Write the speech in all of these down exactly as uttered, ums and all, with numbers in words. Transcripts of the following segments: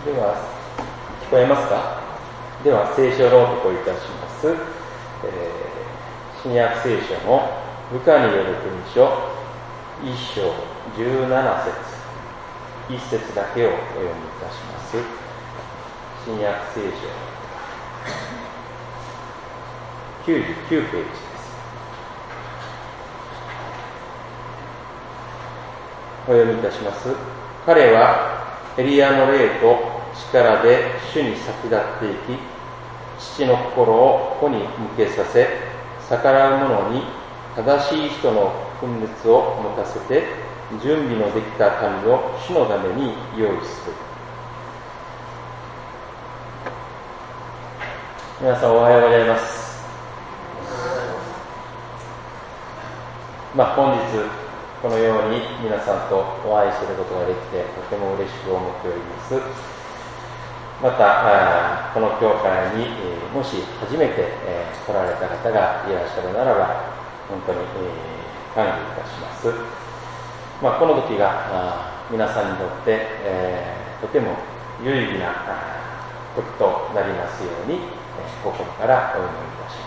では、聞こえますか？では、聖書朗読をいたします。えー、新約聖書のルカによる福音書一章十七節、一節だけをお読みいたします。新約聖書きゅうじゅうきゅうページです。お読みいたします。彼はエリアの霊と力で主に先立っていき、父の心を子に向けさせ、逆らう者に正しい人の分別を持たせて、準備のできた民を主のために用意する。皆さんおはようございます。まあ、本日このように皆さんとお会いすることができてとても嬉しく思っております。またこの教会にもし初めて来られた方がいらっしゃるならば本当に歓迎いたします。まあ、この時が皆さんにとってとても有意義な時となりますように心からお祈りいたします。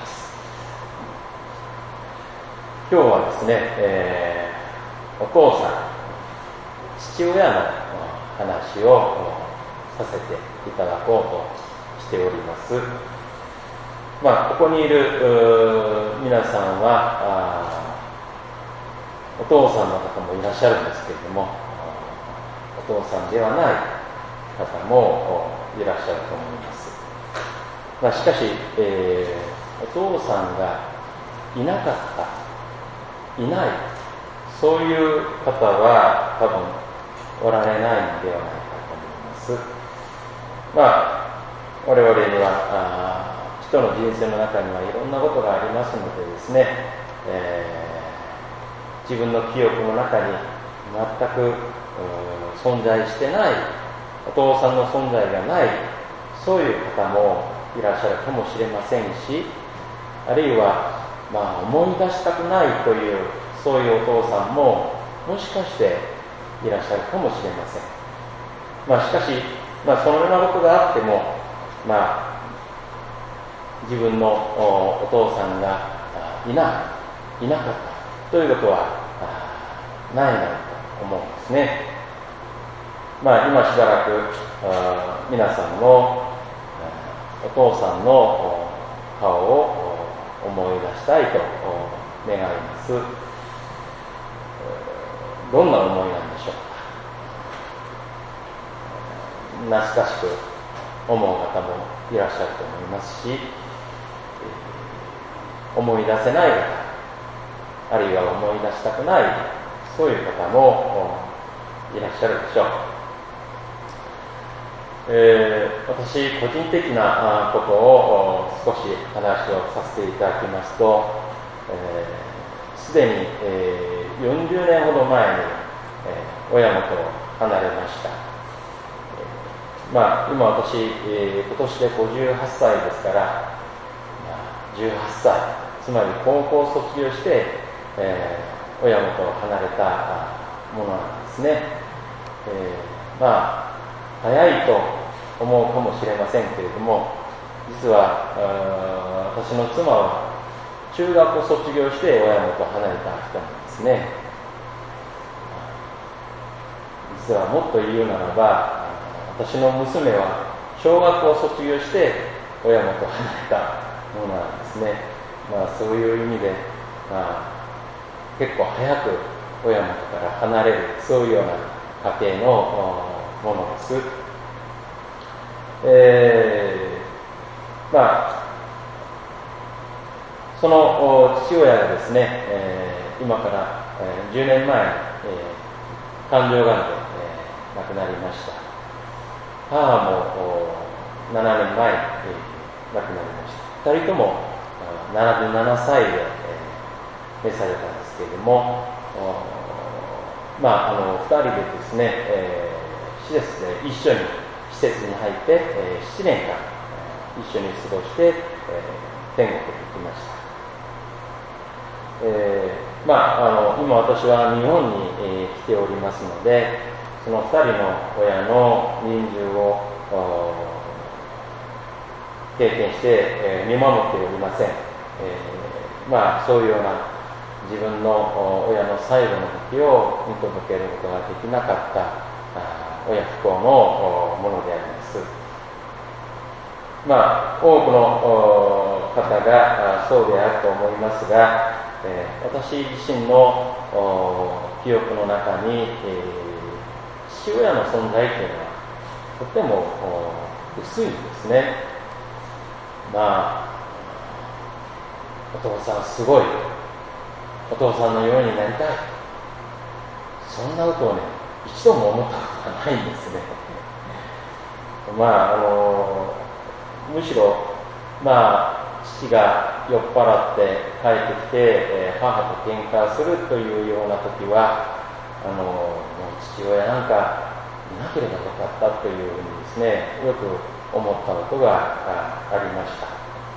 今日はですね、えーお父さん、父親の話をさせていただこうとしております。まあ、ここにいる皆さんはお父さんの方もいらっしゃるんですけれども、お父さんではない方もいらっしゃると思います。まあ、しかし、えー、お父さんがいなかった、いない、そういう方は多分おられないのではないかと思います。まあ、我々には人の人生の中にはいろんなことがありますのでですね、えー、自分の記憶の中に全く存在してない、お父さんの存在がない、そういう方もいらっしゃるかもしれませんし、あるいは、まあ、思い出したくないというそういうお父さんももしかしていらっしゃるかもしれません。まあ、しかし、まあ、そのようなことがあっても、まあ、自分の お, お父さんがいないいなかったということはないなと思うんですね。まあ、今しばらく皆さんのお父さんの顔を思い出したいと願います。どんな思いなんでしょうか。懐かしく思う方もいらっしゃると思いますし、思い出せない方、あるいは思い出したくない、そういう方もいらっしゃるでしょう。えー、私個人的なことを少し話をさせていただきますと、すで、えー、に、えーよんじゅうねんほど前に、えー、親元を離れました。えー、まあ、今私、えー、今年でごじゅうはっさいですから、まあ、じゅうはっさい、つまり高校を卒業して、えー、親元を離れたものなんですね。えー、まあ早いと思うかもしれませんけれども、実は私の妻は中学を卒業して親元を離れた人なんですね。実はもっと言うならば、私の娘は小学を卒業して親元を離れたものなんですね。まあ、そういう意味で、まあ、結構早く親元から離れる、そういうような家庭のものです。えー、まあその父親がですね、えー、今から、えー、じゅうねんまえに、えー、肝臓がんで、えー、亡くなりました。母もななねんまえに、えー、亡くなりました。ふたりともななじゅうななさいで、えー、召されたんですけれども、まあ、あのふたりでですね、えー、施設で一緒に施設に入って、えー、ななねんかん一緒に過ごして、えー、天国に行きました。えー、まあ、あの今私は日本に、えー、来ておりますので、そのふたりの親の人数を経験して、えー、見守っておりません。えー、まあそういうような自分の親の最後の時を見届けることができなかった親不孝のものであります。まあ多くの方がそうであると思いますが、えー、私自身の記憶の中に、えー、父親の存在というのはとても薄いんですね。まあお父さんすごい、お父さんのようになりたい、そんなことをね一度も思ったことがないんですね。まああのむしろまあ父が酔っ払って帰ってきて、えー、母と喧嘩するというような時はあのもう父親なんかいなければよかったというふうにですねよく思ったことがありました。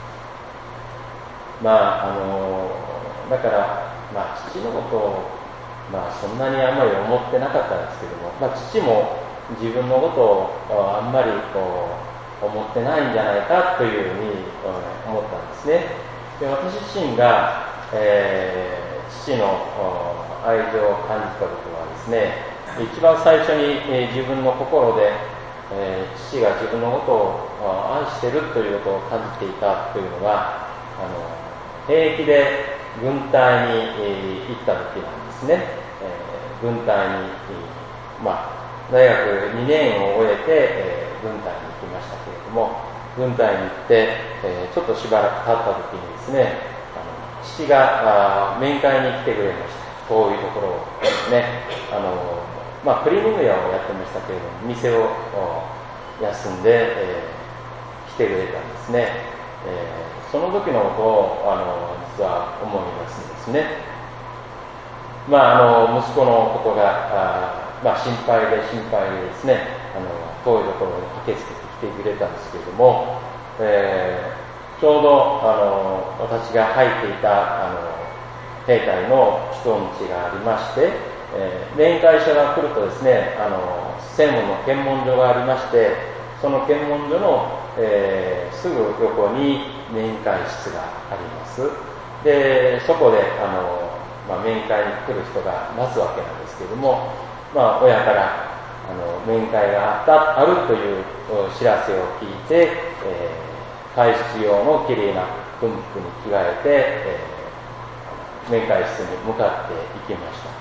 まああのだから、まあ、父のことを、まあ、そんなにあんまり思ってなかったんですけども、まあ、父も自分のことをあんまりこう思ってないんじゃないかというふうに思ったんですね。で私自身が、えー、父の愛情を感じたことはですね、一番最初に、えー、自分の心で、えー、父が自分のことを愛しているということを感じていたというのが、あの兵役で軍隊に、えー、行った時なんですね。えー、軍隊に、えー、まあ大学にねんを終えて、えー、軍隊に行きましたけれども、軍隊に行って、えー、ちょっとしばらく経った時にですね、あの父が面会に来てくれました。遠いところをですね、あのまあクリーニング屋をやってましたけれども、店を休んで、えー、来てくれたんですね。えー、その時のことをあの実は思い出すんですね。まああの息子のことがあまあ、心配で心配でですね、あの遠いところに駆けつけてきてくれたんですけれども、えー、ちょうどあの私が入っていたあの兵隊の人道がありまして、えー、面会者が来るとですね、あの専門の検問所がありまして、その検問所の、えー、すぐ横に面会室があります。でそこであの、まあ、面会に来る人が待つわけなんですけれども、まあ、親からあの面会があったあるという知らせを聞いて、えー、会室用のきれいな軍服に着替えて、えー、面会室に向かって行きました。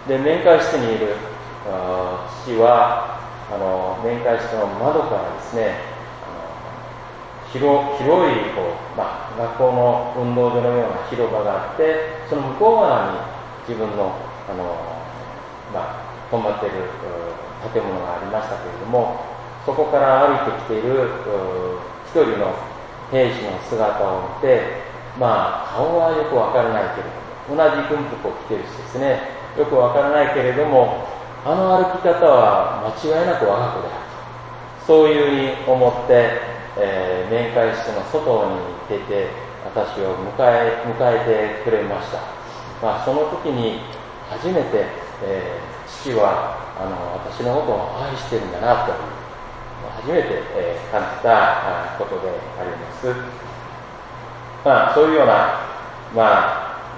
で面会室にいる父はあの面会室の窓からですね、あの 広, 広いこう、まあ、学校の運動場のような広場があって、その向こう側に自分のあの、まあ止まっている建物がありましたけれども、そこから歩いてきている一人の兵士の姿を見て、まあ顔はよくわからないけれども、同じ軍服を着ているしですね、よくわからないけれども、あの歩き方は間違いなく我が子であると、そういうふうに思って、えー、面会室の外に出て私を迎え迎えてくれました。まあ、その時に初めて、えー父はあの私のことを愛しているんだなと初めて、えー、感じたことであります。まあそういうような、まあ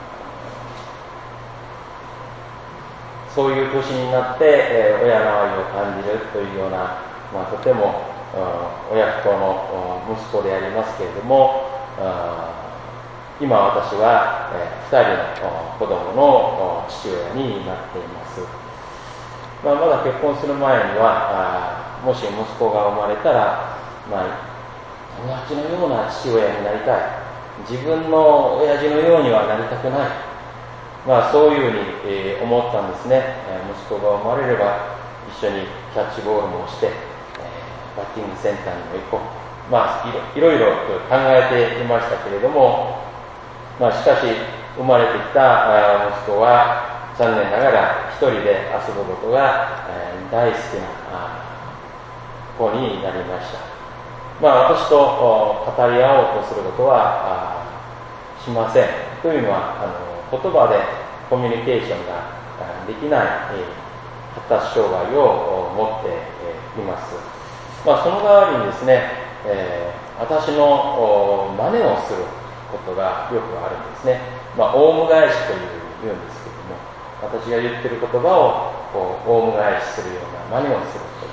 そういう年になって、えー、親の愛を感じるというような、まあ、とても親不孝の息子でありますけれども、今私は、えー、ふたりの子供の父親になっています。まあ、まだ結婚する前には、あもし息子が生まれたら、まあ、友達のような父親になりたい。自分の親父のようにはなりたくない。まあ、そういうふうに、えー、思ったんですね。えー、息子が生まれれば一緒にキャッチボールもして、えー、バッティングセンターにも行こう。まあ、いろいろ考えていましたけれども、まあ、しかし生まれてきた息子は残念ながら一人で遊ぶことが大好きな子になりました。まあ、私と語り合おうとすることはしません。というのはあの言葉でコミュニケーションができない発達障害を持っています。 まあ、その代わりにですね、えー、私の真似をすることがよくあるんですね。まあ、オウム返しという言うんですけども、私が言ってる言葉をこうオウム返しするような真似をするという、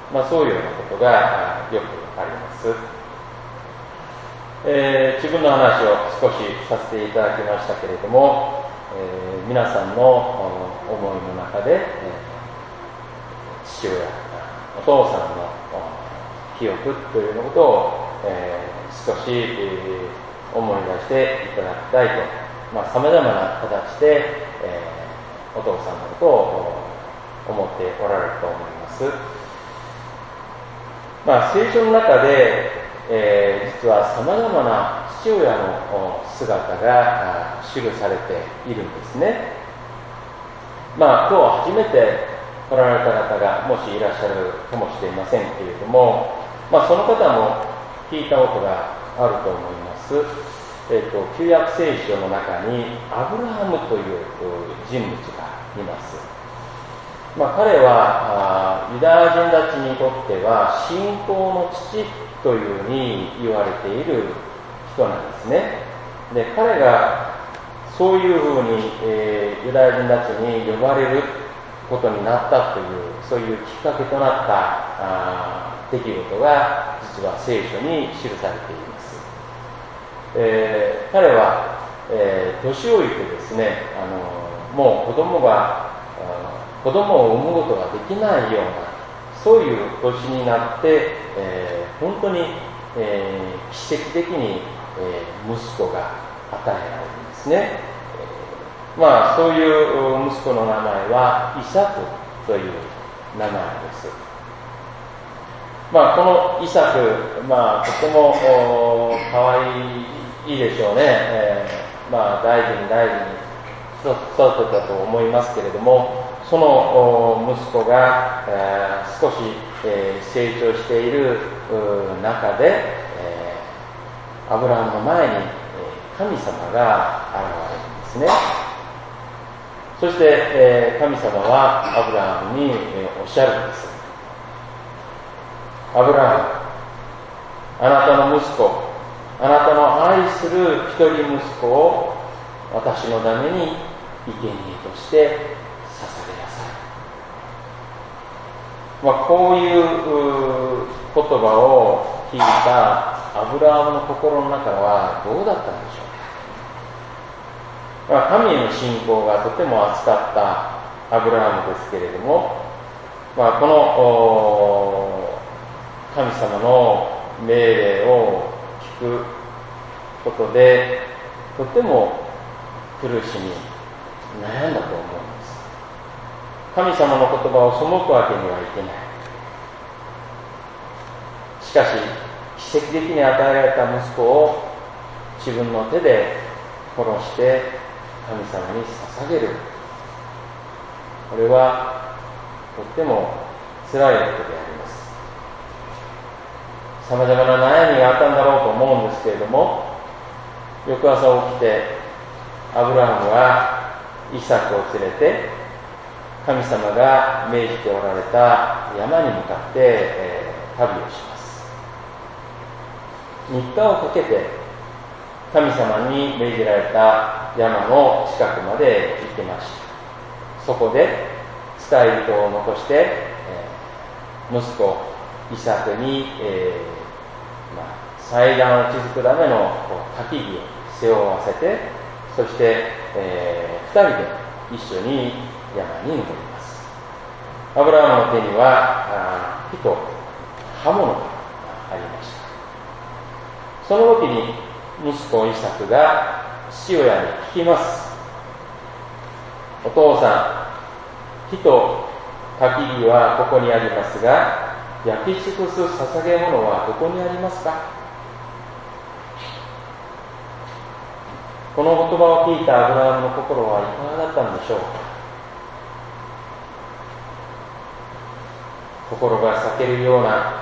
まあ、そういうようなことがよくあります。えー、自分の話を少しさせていただきましたけれども、えー、皆さんの思いの中で、えー、父親、お父さんの記憶ということを、えー、少し、えー、思い出していただきたいと、まあ、様々な形で、えー、お父さんのことを思っておられると思います。まあ、聖書の中で、えー、実は様々な父親の姿が記されているんですね。まあ、今日初めて来られた方がもしいらっしゃるかもしれませんけれども、まあ、その方も聞いたことがあると思います。えーと、旧約聖書の中にアブラハムという人物がいます。まあ、彼はユダヤ人たちにとっては信仰の父というふうに言われている人なんですね。で、彼がそういうふうに、えー、ユダヤ人たちに呼ばれることになったという、そういうきっかけとなったあ出来事が実は聖書に記されています。えー、彼は、えー、年老いてですね、あのもう子供が子供を産むことができないような、そういう年になって、えー、本当に、えー、奇跡的に、えー、息子が与えられるんですね。えー、まあそういう息子の名前はイサクという名前です。まあこのイサク、まあとてもかわいいでしょうね。えー、まあ大事に大事に育てたと思いますけれども、その息子が、えー、少し、えー、成長している中で、えー、アブラハムの前に、えー、神様が現れるんですね。そして、えー、神様はアブラハムに、えー、おっしゃるんです。アブラハム、あなたの息子、あなたの愛する一人息子を私のために生贄として捧げなさい。まあ、こういう言葉を聞いたアブラハムの心の中はどうだったんでしょうか。まあ、神への信仰がとても厚かったアブラハムですけれども、まあ、この神様の命令を聞くことでとても苦しみ悩んだと思うんです。神様の言葉を背くわけにはいけない。しかし奇跡的に与えられた息子を自分の手で殺して神様に捧げる、これはとっても辛いことであります。さまざまな悩みがあったんだろうと思うんですけれども、翌朝起きてアブラハムはイサクを連れて神様が命じておられた山に向かって、えー、旅をします。みっかをかけて神様に命じられた山の近くまで行きました。そこで伝え人を残して、えー、息子イサクに、えーまあ、祭壇を築くための焚き木を背負わせて、そして、えー、二人で一緒に山に登ります。アブラハムの手には火と刃物がありました。その時に息子イサクが父親に聞きます。お父さん、火と焚き木はここにありますが、焼き尽くす捧げ物はどこにありますか？この言葉を聞いたアブラハムの心はいかがだったんでしょうか。心が裂けるような、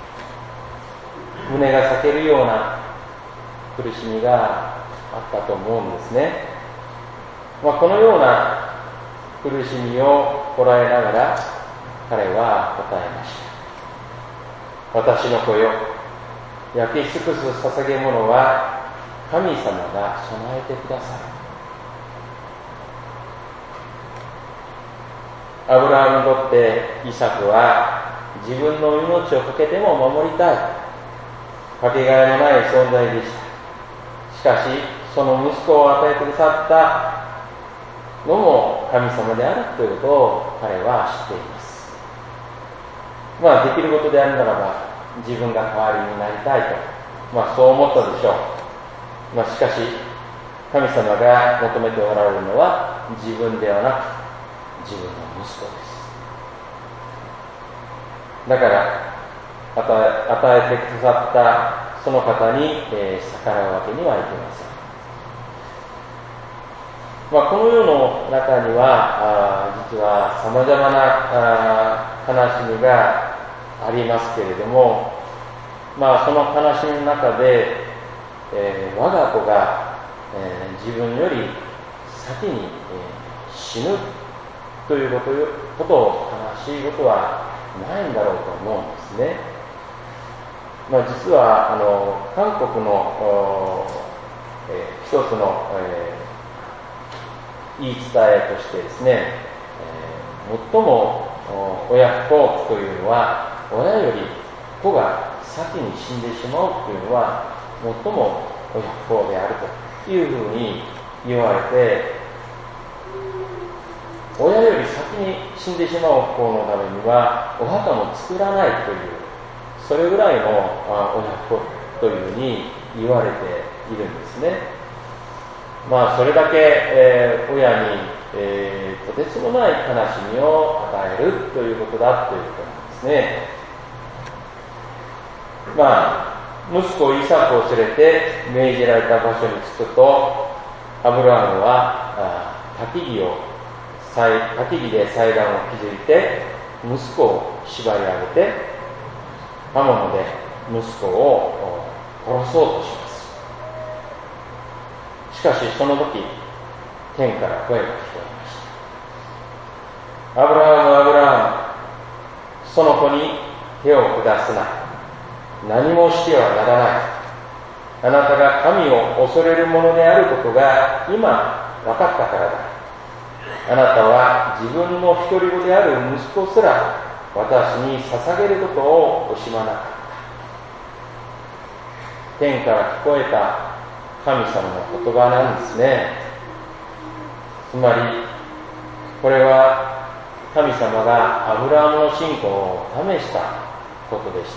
胸が裂けるような苦しみがあったと思うんですね。まあ、このような苦しみをこらえながら彼は答えました。 私の子よ、焼き尽くす捧げ物は神様が備えてください。アブラハムにとってイサクは自分の命を懸けても守りたい、かけがえのない存在でした。しかしその息子を与えてくださったのも神様であるということを彼は知っています。まあできることであるならば自分が代わりになりたいと、まあそう思ったでしょう。まあしかし神様が求めておられるのは自分ではなく自分の息子です。だから与えてくださったその方に、えー、逆らうわけにはいけません。まあ、この世の中にはあ実はさまざまな悲しみがありますけれども、まあ、その悲しみの中で、えー、我が子が、えー、自分より先に、えー、死ぬということ、ことを悲しいことはないんだろうと思うんですね。まあ、実はあの韓国の、えー、一つの、えー言い伝えとしてですね、えー、最も親不孝というのは親より子が先に死んでしまうというのは最も親不孝であるというふうに言われて、親より先に死んでしまう方のためにはお墓も作らないという、それぐらいの親不孝というふうに言われているんですね。まあそれだけ、えー、親に、えー、とてつもない悲しみを与えるということだということなんですね。まあ息子イサクを連れて命じられた場所に着くと、アブラハムは焚き木を焚き木で祭壇を築いて息子を縛り上げて刃物で息子を殺そうとします。しかしその時天から声が聞こえました。アブラハムアブラハム、その子に手を下すな、何もしてはならない。あなたが神を恐れるものであることが今分かったからだ。あなたは自分の独り子である息子すら私に捧げることを惜しまなかった。天から聞こえた神様の言葉なんですね。つまりこれは神様がアブラハムの信仰を試したことでした。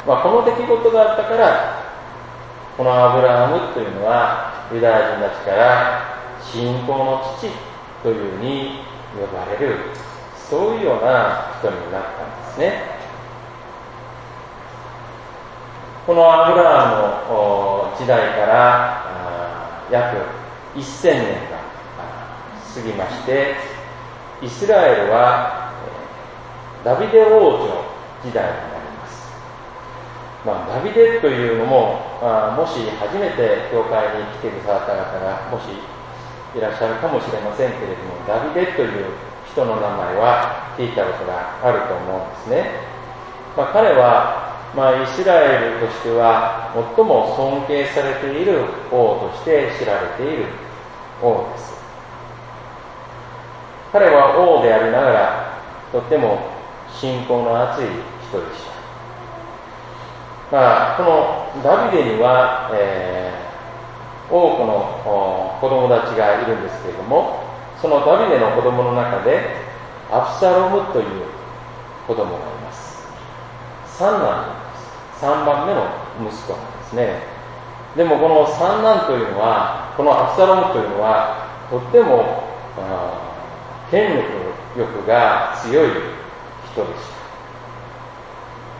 まあ、この出来事があったからこのアブラハムというのはユダヤ人たちから信仰の父というふうに呼ばれる、そういうような人になったんですね。このアブラハムの時代から約せんねんが過ぎまして、イスラエルはダビデ王女時代になります。まあ、ダビデというのも、あもし初めて教会に来てくださった方がもしいらっしゃるかもしれませんけれども、ダビデという人の名前は聞いたことがあると思うんですね。まあ、彼はまあ、イスラエルとしては最も尊敬されている王として知られている王です。彼は王でありながらとっても信仰の厚い人でした。まあ、このダビデには、えー、多くの子供たちがいるんですけれども、そのダビデの子供の中でアブサロムという子供がいます。三男です。三番目の息子なんですね。でもこの三男というのは、このアブサロムというのはとっても権力欲が強い人でした。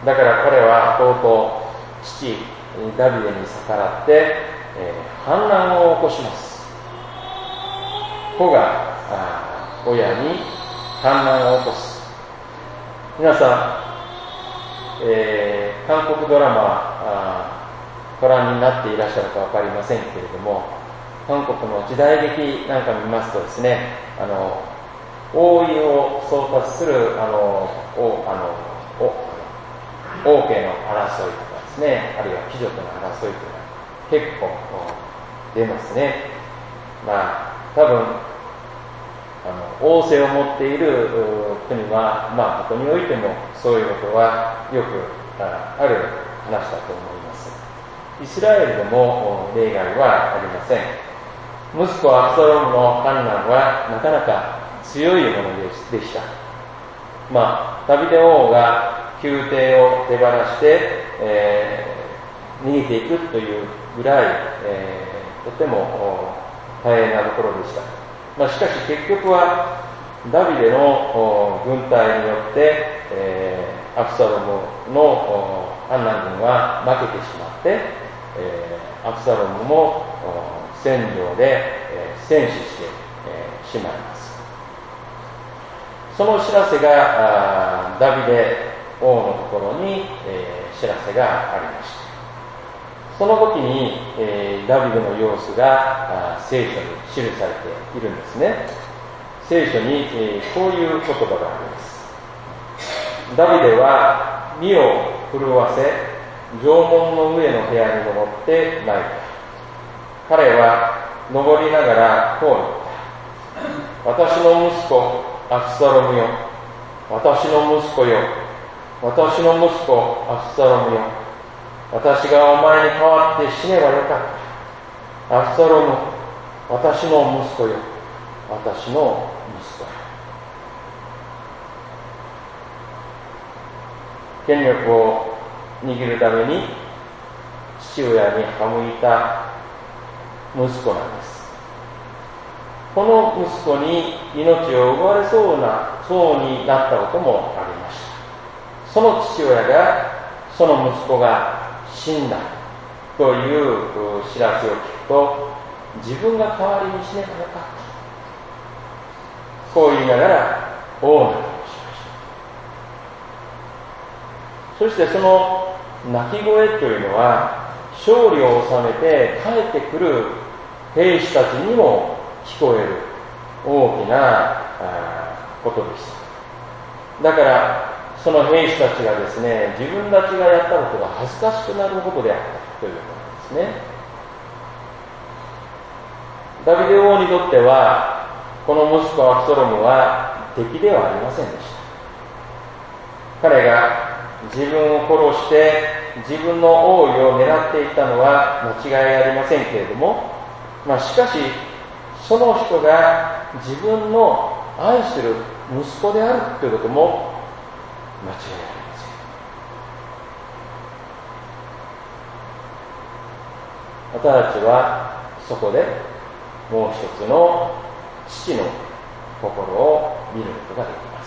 だから彼はとうとう父ダビデに逆らって、えー、反乱を起こします。子が親に反乱を起こす。皆さん、えー、韓国ドラマご覧になっていらっしゃるか分かりませんけれども、韓国の時代劇なんか見ますとですね、あの王位を争奪するあのおあのお王家の争いとかですね、あるいは貴族の争いというのが結構出ますね。まあ多分あの王政を持っている国は、まあどこにおいてもそういうことはよくある話だと思います。イスラエルでも例外はありません。息子アブサロムの反乱はなかなか強いものでした。まあダビデ王が宮廷を手放して、えー、逃げていくというぐらい、えー、とても大変なところでした。まあ、しかし結局はダビデの軍隊によって、えー、アブサロムの反乱軍は負けてしまって、えー、アブサロムも戦場で、えー、戦死して、えー、しまいます。その知らせがダビデ王のところに、えー、知らせがありました。その時に、えー、ダビデの様子が聖書に記されているんですね。聖書に、えー、こういう言葉があります。ダビデは身を震わせ、城門の上の部屋に登って泣いた。彼は登りながらこう言った。私の息子アブサロムよ、私の息子よ、私の息子アブサロムよ、私がお前に代わって死ねばよかった。アブサロム、私の息子よ、私の息子よ。権力を握るために父親に歯向いた息子なんです。この息子に命を奪われそうな、そうになったこともありました。その父親が、その息子が死んだという知らせを聞くと、自分が代わりに死ねばよかった。こう言いながら大泣きをしました。そしてその泣き声というのは、勝利を収めて帰ってくる兵士たちにも聞こえる大きなことでした。だからその兵士たちがですね、自分たちがやったことが恥ずかしくなることであったということなんですね。ダビデ王にとっては、この息子アブサロムは敵ではありませんでした。彼が自分を殺して自分の王位を狙っていたのは間違いありませんけれども、まあ、しかしその人が自分の愛する息子であるということも間違いありません。私たちはそこでもう一つの父の心を見ることができます。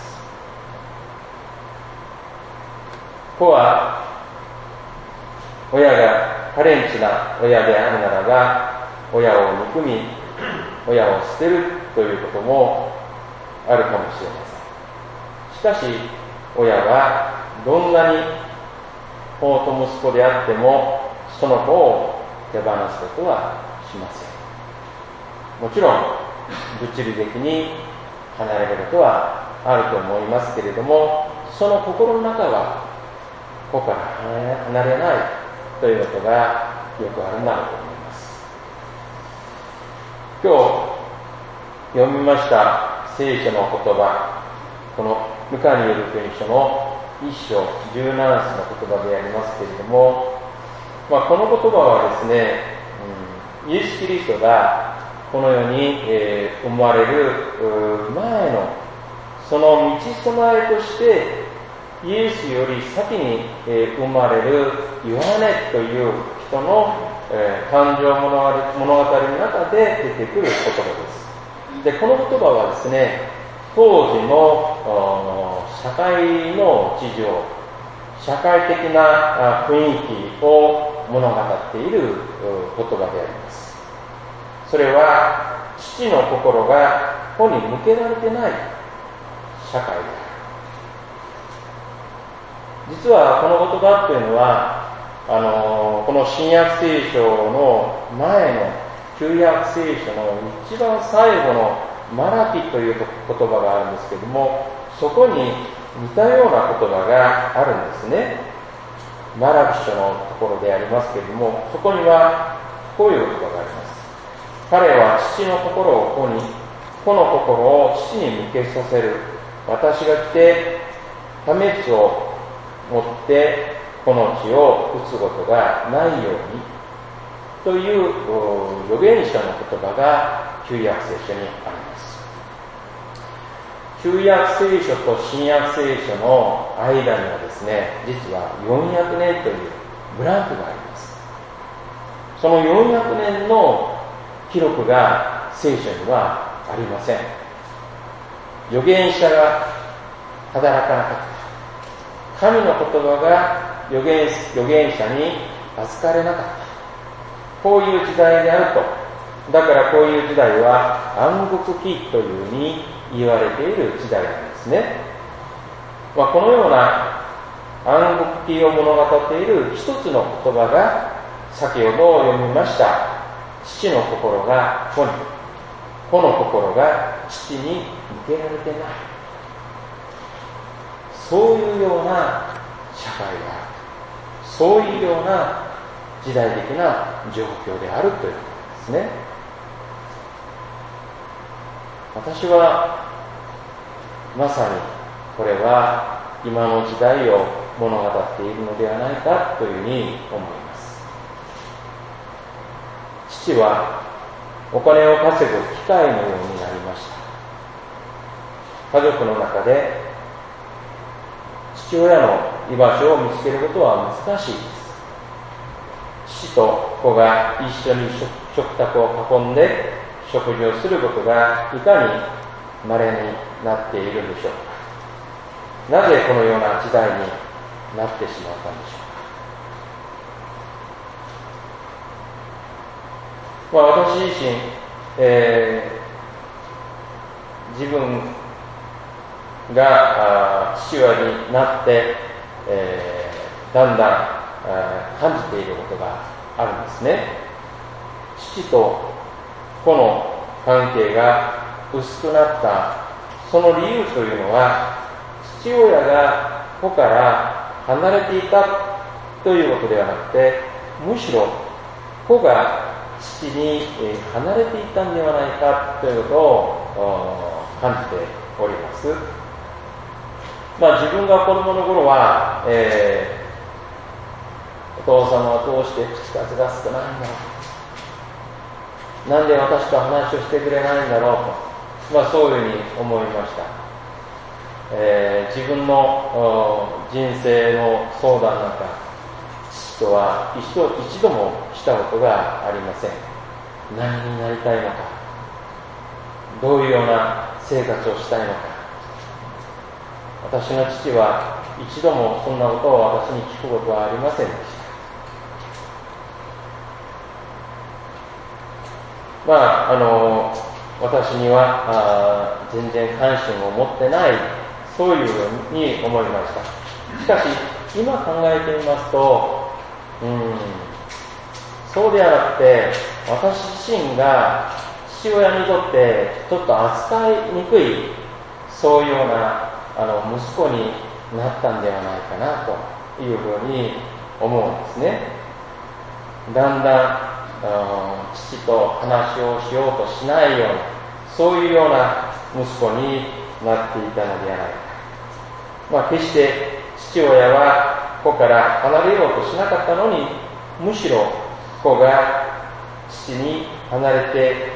子は親がカレンチな親であるならば、親を憎み親を捨てるということもあるかもしれません。しかし親はどんなに子と息子であってもその子を手放すことはしません。もちろん物理的に離れることはあると思いますけれども、その心の中は子から離れないということがよくあるなと思います。今日読みました聖書の言葉、このルカによる福音書の一章十七節の言葉でありますけれども、まあ、この言葉はですね、うん、イエス・キリストがこの世に、えー、生まれる前のその道備えとしてイエスより先に、えー、生まれるヨハネという人の、えー、誕生物語の中で出てくる言葉です。で、この言葉はですね、当時の社会の事情、社会的な雰囲気を物語っている言葉であります。それは父の心が子に向けられてない社会である。実はこの言葉というのはあのこの新約聖書の前の旧約聖書の一番最後のマラキという言葉があるんですけれども、そこに似たような言葉があるんですね。 マラキ書のところでありますけれども、そこにはこういう言葉があります。彼は父の心を子に、子の心を父に向けさせる。私が来て破滅をもってこの地を打つことがないようにという預言者の言葉が旧約聖書にあります。旧約聖書と新約聖書の間にはですね、実はよんひゃくねんというブランクがあります。そのよんひゃくねんの記録が聖書にはありません。預言者が働かなかった。神の言葉が預言、預言者に預かれなかった。こういう時代であると。だからこういう時代は暗黒期というふうに言われている時代なんですね。まあ、このような暗黒期を物語っている一つの言葉が先ほど読みました父の心が子に、子の心が父に向けられてない。そういうような社会がある。そういうような時代的な状況であるということですね。私はまさにこれは今の時代を物語っているのではないかというふうに思います。父はお金を稼ぐ機械のようになりました。家族の中で父親の居場所を見つけることは難しいです。父と子が一緒に食卓を囲んで食事をすることがいかに稀になっているでしょうか。なぜこのような時代になってしまったんでしょうか。まあ、私自身、えー、自分が父親になって、えー、だんだん感じていることがあるんですね。父と子の関係が薄くなったその理由というのは、父親が子から離れていたということではなくて、むしろ子が父に離れていたんではないかということを感じております。まあ、自分が子供の頃は、えー、お父様はどうして口数が少ないんだろう、なんで私と話をしてくれないんだろうと、まあ、そういうふうに思いました。えー、自分の人生の相談なんか父とは一度、一度もしたことがありません。何になりたいのか、どういうような生活をしたいのか、私の父は一度もそんなことを私に聞くことはありませんでした。まあ、あの私にはあ全然関心を持ってない、そういうように思いました。しかし今考えてみますと、うーんそうではなくて、私自身が父親にとってちょっと扱いにくい、そういうようなあの息子になったんではないかなというふうに思うんですね。だんだん父と話をしようとしないような、そういうような息子になっていたのではないか。まあ、決して父親は子から離れようとしなかったのに、むしろ子が父に離れて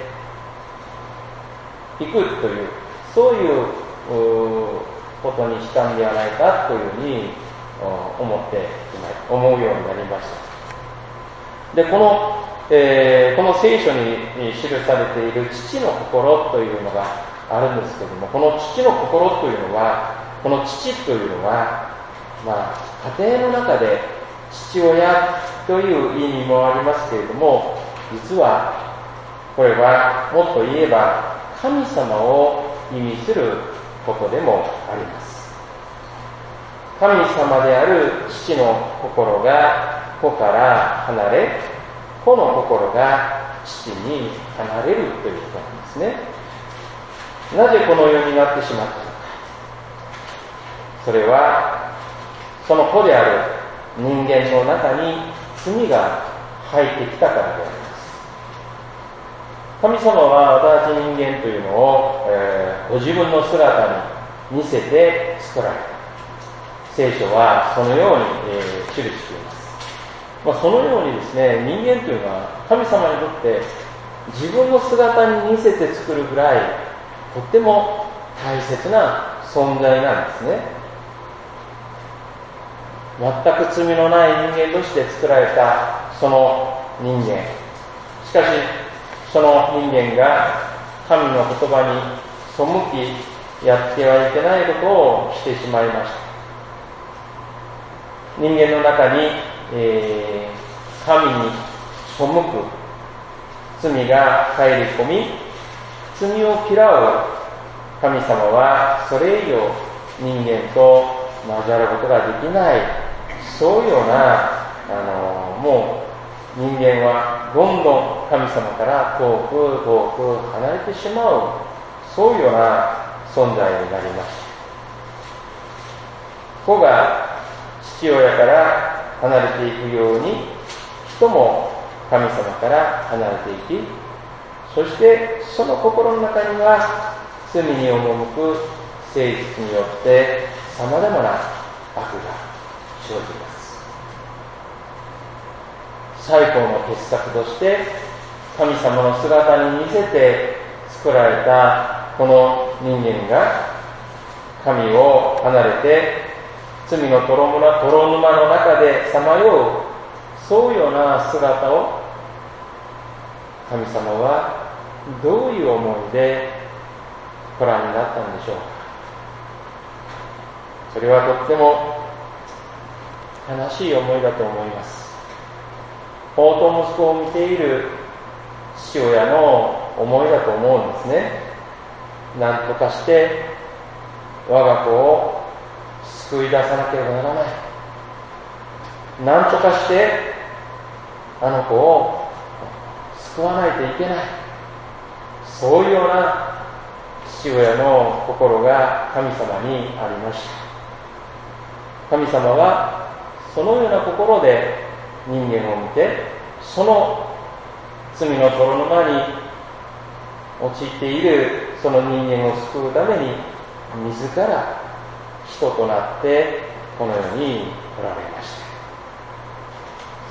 いくという、そういうことにしたんではないかというふうに思って思うようになりました。で、この、えー、この聖書に記されている父の心というのがあるんですけれども、この父の心というのは、この父というのは、まあ、家庭の中で父親という意味もありますけれども、実はこれはもっと言えば神様を意味することでもあります。神様である父の心が子から離れ、子の心が父に離れるということなんですね。なぜこのようになってしまったのか。それはその子である人間の中に罪が入ってきたからであります。神様は私たち人間というのを、えー、ご自分の姿に似せて作られた。聖書はそのように、えー、記しています。まあ、そのようにですね、人間というのは神様にとって自分の姿に似せて作るぐらいとっても大切な存在なんですね。全く罪のない人間として作られたその人間。しかしその人間が神の言葉に背きやってはいけないことをしてしまいました。人間の中に、えー、神に背く罪が入り込み、罪を嫌う神様はそれ以上人間と交わることができない、そういうような、あのもう人間はどんどん神様から遠く遠く離れてしまう、そういうような存在になりました。子が父親から離れていくように、人も神様から離れていき、そしてその心の中には罪に赴く性質によってさまざまな悪が生じます。最高の傑作として神様の姿に似せて作られたこの人間が神を離れて罪の泥沼、泥沼の中でさまよう、そういうような姿を神様はどういう思いでご覧になったんでしょうか。それはとっても悲しい思いだと思います。放蕩息子を見ている父親の思いだと思うんですね。何とかして我が子を救い出さなければならない。何とかしてあの子を救わないといけない。そういうような父親の心が神様にありました。神様はそのような心で人間を見て、その罪の泥沼に陥っているその人間を救うために自ら人となってこの世に来られました。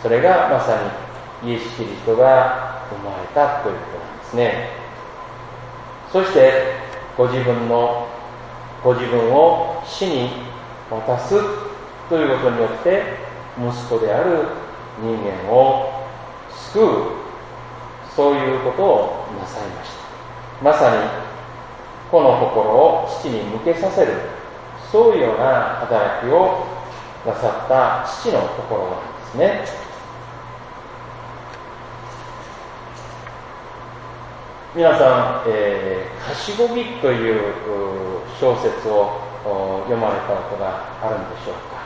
それがまさにイエス・キリストが生まれたということなんですね。そしてご自分のご自分を死に渡すということによって息子である人間を救う、そういうことをなさいました。まさにこの心を父に向けさせる、そういうような働きをなさった父の心なんですね。皆さん、えー、かしごぎという小説を読まれたことがあるんでしょうか。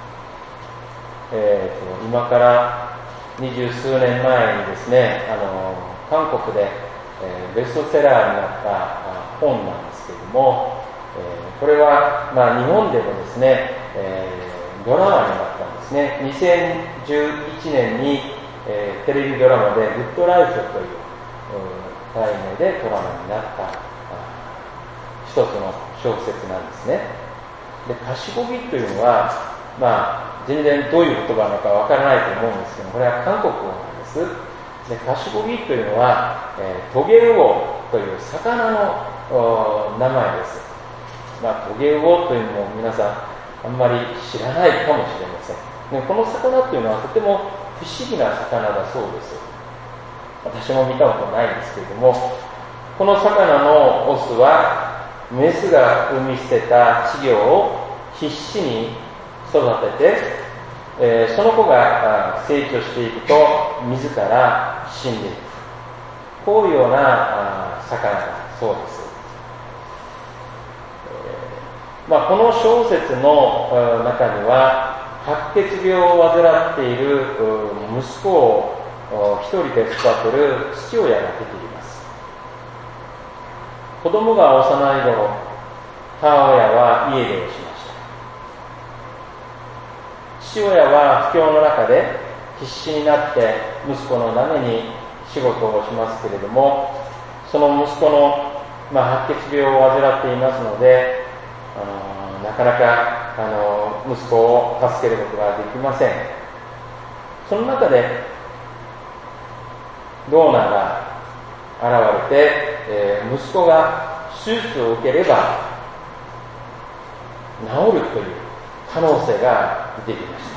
えー、と今から二十数年前にですね、あの韓国で、えー、ベストセラーになった本なんですけれども、えー、これは、まあ、日本でもですね、えー、ドラマになったんですね。にせんじゅういちねんに、えー、テレビドラマでグッドライフという、題名でドラマになった一つの小説なんですね。で、かしごぎというのは、まあ全然どういう言葉なのかわからないと思うんですけど、これは韓国語なんです。で、かしごぎというのは、えー、トゲウオという魚の名前です。まあ、トゲウオというのも皆さんあんまり知らないかもしれません。で、この魚というのはとても不思議な魚だそうです。私も見たことないんですけれども、この魚のオスはメスが産み捨てた稚魚を必死に育てて、えー、その子が成長していくと自ら死んでいく、こういうような魚だそうです。えーまあ、この小説の中には白血病を患っている息子を一人で育てる父親が出ています。子供が幼い頃、母親は家出をしました。 父親は不況の中で必死になって息子のために仕事をしますけれども、その息子の、まあ、白血病を患っていますので、あのなかなかあの息子を助けることができません。その中でドーナーが現れて、えー、息子が手術を受ければ治るという可能性が出てきました。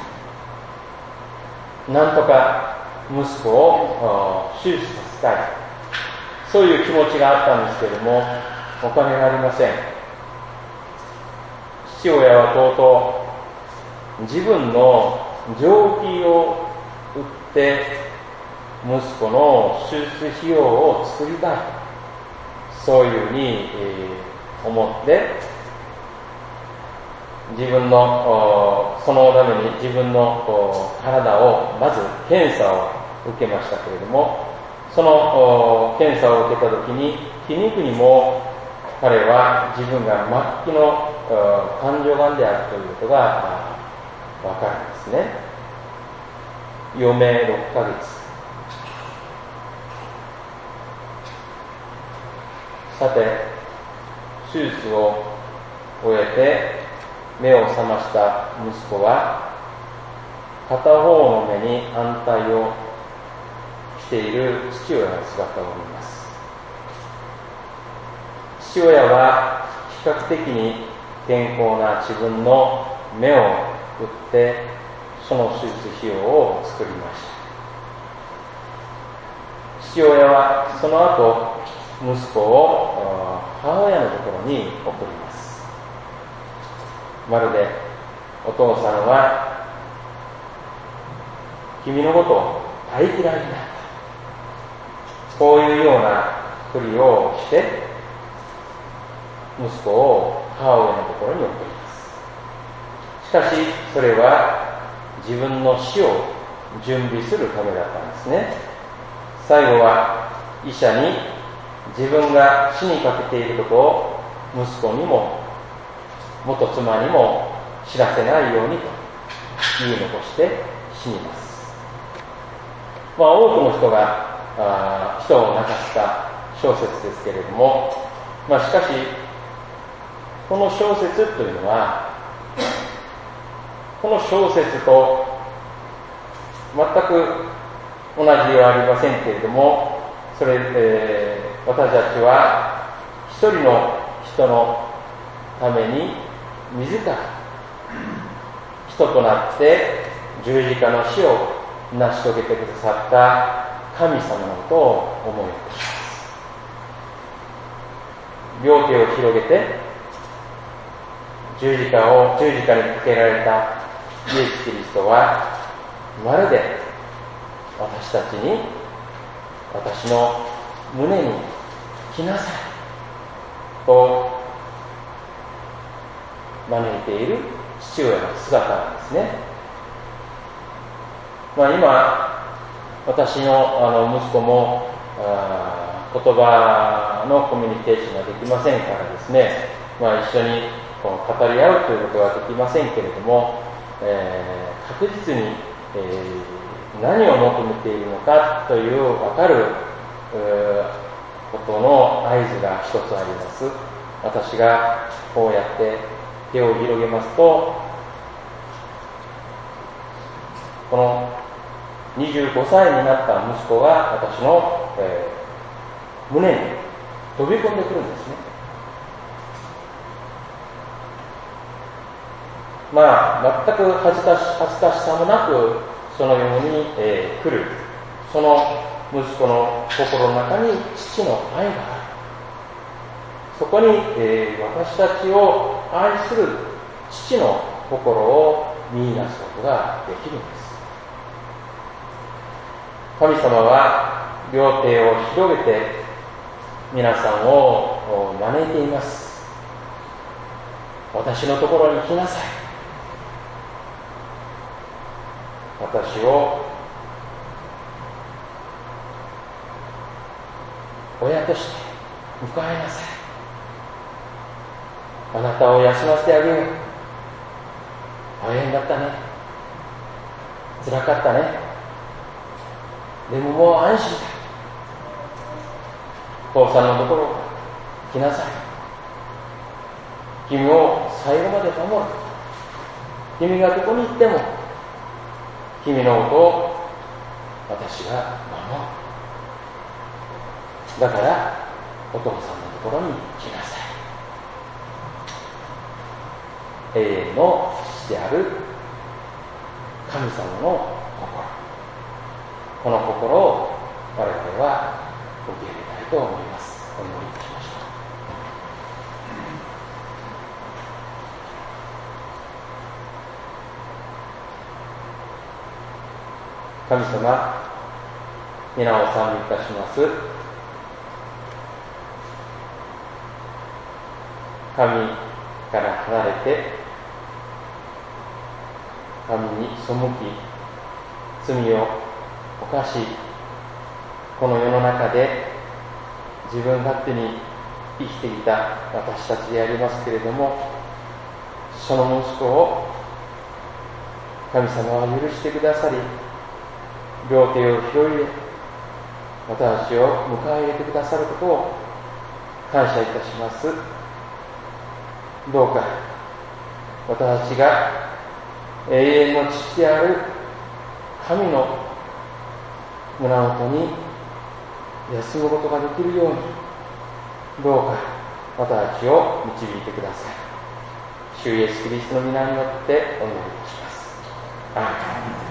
なんとか息子を手術させたい、そういう気持ちがあったんですけれども、お金がありません。父親はとうとう自分の臓器を売って息子の手術費用を作りたい、そういうふうに、えー、思って自分のそのために自分の体をまず検査を受けましたけれども、その検査を受けたときに皮肉にも彼は自分が末期の肝臓がんであるということがわかるんですね。余命ろっかげつ。さて、手術を終えて目を覚ました息子は片方の目に安泰をしている父親の姿を見ます。父親は比較的に健康な自分の目を打ってその手術費用を作りました。父親はその後息子を母親のところに送ります。まるでお父さんは君のことを大嫌いになった、こういうようなふりをして息子を母親のところに送ります。しかしそれは自分の死を準備するためだったんですね。最後は医者に自分が死にかけていることを息子にも元妻にも知らせないようにと言い残して死にます。まあ多くの人があ人を泣かせた小説ですけれども、まあしかしこの小説というのはこの小説と全く同じではありませんけれども、それ、えー、私たちは一人の人のために自ら人となって十字架の死を成し遂げてくださった神様のことを思い起こします。両手を広げて十字架を十字架にかけられたイエス・キリストはまるで私たちに私の胸に来なさいと招いている父親の姿なんですね。まあ今私のあの息子もあ言葉のコミュニケーションができませんからですね、まあ一緒にこう語り合うということはできませんけれども、えー、確実に、えー、何を求めているのかという分かることの合図が一つあります。私がこうやって手を広げますと、このにじゅうごさいになった息子が私の、えー、胸に飛び込んでくるんですね。まあ全く恥ずかし、恥ずかしさもなくそのように、えー、来る。その息子の心の中に父の愛がある。そこに、えー、私たちを愛する父の心を見出すことができるんです。神様は両手を広げて皆さんを招いています。私のところに来なさい。私を親として迎えなさい。あなたを休ませてあげよう。大変だったね。 辛かったね。でももう安心だ。父さんのところ来なさい。君を最後まで守る。君がどこに行っても君のことを私が守る。だからお父さんのところに来なさい。永遠の父である神様の心、この心を我々は受け入れたいと思います。お祈りいたしましょう。神様、皆を賛美いたします。神から離れて神に背き罪を犯し、この世の中で自分勝手に生きていた私たちでありますけれども、その息子を神様は許してくださり、両手を広げ私たちを迎え入れてくださることを感謝いたします。どうか私たちが永遠の父である神の胸元に休むことができるように、どうか私たちを導いてください。主イエスキリストの皆によってお祈りいたします。アーメン。